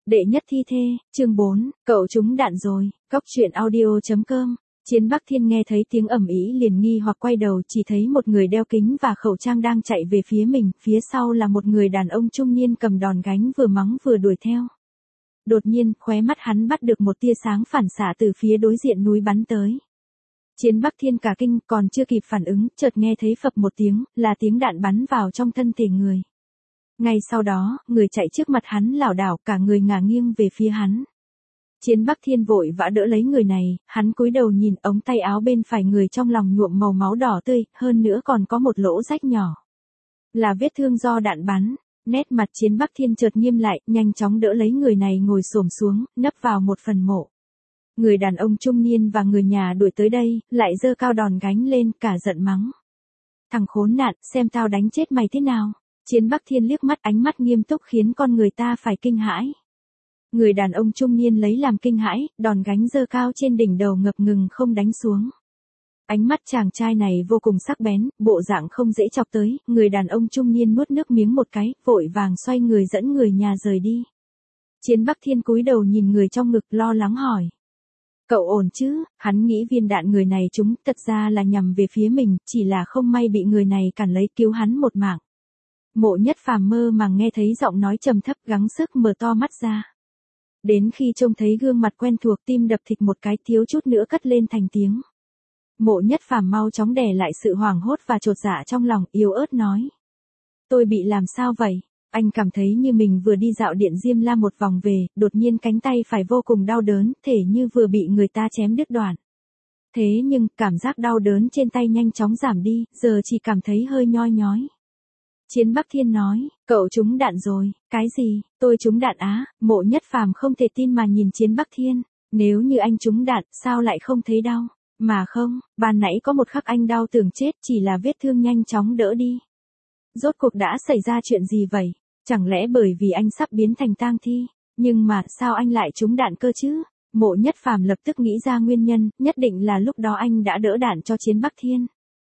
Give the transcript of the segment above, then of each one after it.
Đệ nhất thi thê, chương 4, cậu trúng đạn rồi, Cóc truyện audio.com. Chiến Bắc Thiên nghe thấy tiếng ầm ĩ liền nghi hoặc quay đầu, chỉ thấy một người đeo kính và khẩu trang đang chạy về phía mình, phía sau là một người đàn ông trung niên cầm đòn gánh vừa mắng vừa đuổi theo. Đột nhiên, khóe mắt hắn bắt được một tia sáng phản xạ từ phía đối diện núi bắn tới. Chiến Bắc Thiên cả kinh, còn chưa kịp phản ứng, chợt nghe thấy phập một tiếng, là tiếng đạn bắn vào trong thân thể người. Ngay sau đó, người chạy trước mặt hắn lảo đảo, cả người ngả nghiêng về phía hắn. Chiến Bắc Thiên vội vã đỡ lấy người này, hắn cúi đầu nhìn ống tay áo bên phải người trong lòng nhuộm màu máu đỏ tươi, hơn nữa còn có một lỗ rách nhỏ. Là vết thương do đạn bắn. Nét mặt Chiến Bắc Thiên chợt nghiêm lại, nhanh chóng đỡ lấy người này ngồi xổm xuống, nấp vào một phần mộ. Người đàn ông trung niên và người nhà đuổi tới đây, lại giơ cao đòn gánh lên, cả giận mắng. Thằng khốn nạn, xem tao đánh chết mày thế nào. Chiến Bắc Thiên liếc mắt, ánh mắt nghiêm túc khiến con người ta phải kinh hãi. Người đàn ông trung niên lấy làm kinh hãi, đòn gánh giơ cao trên đỉnh đầu ngập ngừng không đánh xuống. Ánh mắt chàng trai này vô cùng sắc bén, bộ dạng không dễ chọc tới, người đàn ông trung niên nuốt nước miếng một cái, vội vàng xoay người dẫn người nhà rời đi. Chiến Bắc Thiên cúi đầu nhìn người trong ngực lo lắng hỏi. Cậu ổn chứ? Hắn nghĩ viên đạn người này trúng, thật ra là nhằm về phía mình, chỉ là không may bị người này cản lấy cứu hắn một mạng. Mộ Nhất Phàm mơ màng nghe thấy giọng nói trầm thấp, gắng sức mở to mắt ra. Đến khi trông thấy gương mặt quen thuộc, tim đập thịt một cái, thiếu chút nữa cất lên thành tiếng. Mộ Nhất Phàm mau chóng đè lại sự hoảng hốt và chột dạ trong lòng, yếu ớt nói. Tôi bị làm sao vậy? Anh cảm thấy như mình vừa đi dạo điện Diêm La một vòng về, đột nhiên cánh tay phải vô cùng đau đớn, thể như vừa bị người ta chém đứt đoạn. Thế nhưng, cảm giác đau đớn trên tay nhanh chóng giảm đi, giờ chỉ cảm thấy hơi nhoi nhói. Chiến Bắc Thiên nói, cậu trúng đạn rồi. Cái gì? Tôi trúng đạn á? Mộ Nhất Phàm không thể tin mà nhìn Chiến Bắc Thiên. Nếu như anh trúng đạn, sao lại không thấy đau? Mà không, ban nãy có một khắc anh đau tưởng chết, chỉ là vết thương nhanh chóng đỡ đi. Rốt cuộc đã xảy ra chuyện gì vậy? Chẳng lẽ bởi vì anh sắp biến thành tang thi? Nhưng mà sao anh lại trúng đạn cơ chứ? Mộ Nhất Phàm lập tức nghĩ ra nguyên nhân, nhất định là lúc đó anh đã đỡ đạn cho Chiến Bắc Thiên.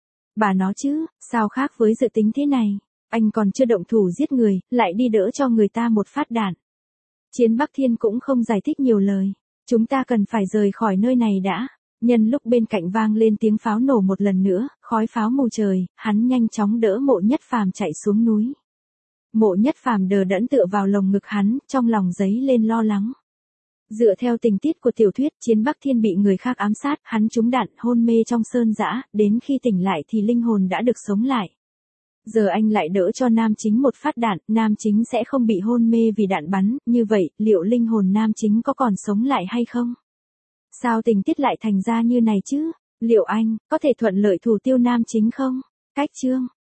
Bà nó chứ, sao khác với dự tính thế này? Anh còn chưa động thủ giết người, lại đi đỡ cho người ta một phát đạn. Chiến Bắc Thiên cũng không giải thích nhiều lời. Chúng ta cần phải rời khỏi nơi này đã. Nhân lúc bên cạnh vang lên tiếng pháo nổ một lần nữa, khói pháo mù trời, hắn nhanh chóng đỡ Mộ Nhất Phàm chạy xuống núi. Mộ Nhất Phàm đờ đẫn tựa vào lồng ngực hắn, trong lòng dấy lên lo lắng. Dựa theo tình tiết của tiểu thuyết, Chiến Bắc Thiên bị người khác ám sát, hắn trúng đạn, hôn mê trong sơn dã, đến khi tỉnh lại thì linh hồn đã được sống lại. Giờ anh lại đỡ cho nam chính một phát đạn, nam chính sẽ không bị hôn mê vì đạn bắn, như vậy, liệu linh hồn nam chính có còn sống lại hay không? Sao tình tiết lại thành ra như này chứ? Liệu anh có thể thuận lợi thủ tiêu nam chính không? Cách chương